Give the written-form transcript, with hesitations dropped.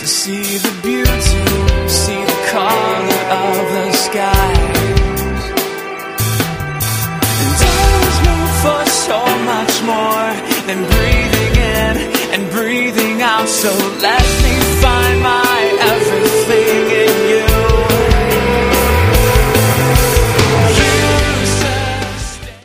to see the beauty, see the color of the sky. And I was made for so much more than breathing in and breathing out. So let me